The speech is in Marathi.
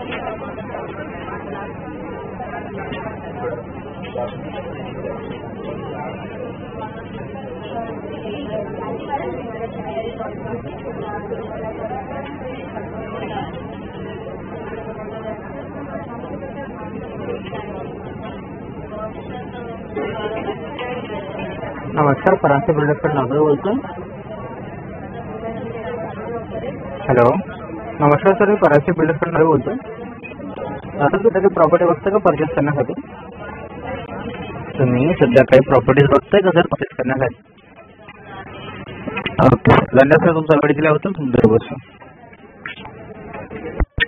नमस्कार, परांजपे बिल्डर्स नागपूर बोलतोय. हॅलो, नमस्कार सर, मी परांजपे बिल्डर्स नागपूर बोलतोय. आता तुम्ही प्रॉपर्टी बघताय का परचेस करण्यासाठी? तुम्ही सध्या काही प्रॉपर्टीज बघताय का सर परचेस करण्यासाठी? ओके, धन्यवाद सर, तुमचा वेळ दिल्याबद्दल तुमचं बसून.